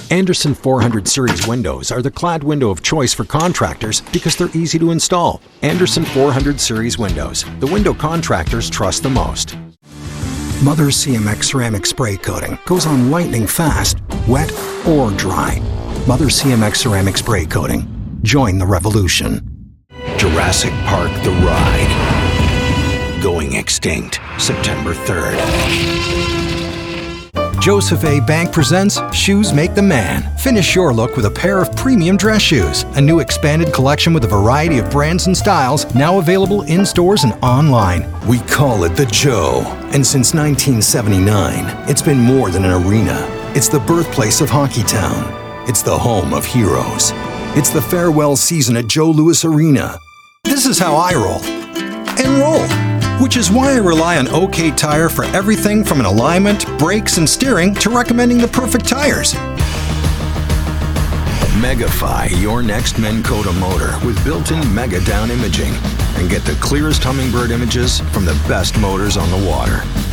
Andersen 400 Series windows are the clad window of choice for contractors because they're easy to install. Andersen 400 Series windows, the window contractors trust the most. Mother's CMX ceramic spray coating goes on lightning fast, wet or dry. Mother's CMX ceramic spray coating. Join the revolution. Jurassic Park the Ride. Going extinct, September 3rd. Joseph A. Bank presents Shoes Make the Man. Finish your look with a pair of premium dress shoes. A new expanded collection with a variety of brands and styles, now available in stores and online. We call it the Joe. And since 1979, it's been more than an arena. It's the birthplace of Hockeytown. It's the home of heroes. It's the farewell season at Joe Louis Arena. This is how I roll. And roll. Which is why I rely on OK Tire for everything from an alignment, brakes, and steering to recommending the perfect tires. Megafy your next Minn Kota motor with built-in Mega Down imaging and get the clearest Humminbird images from the best motors on the water.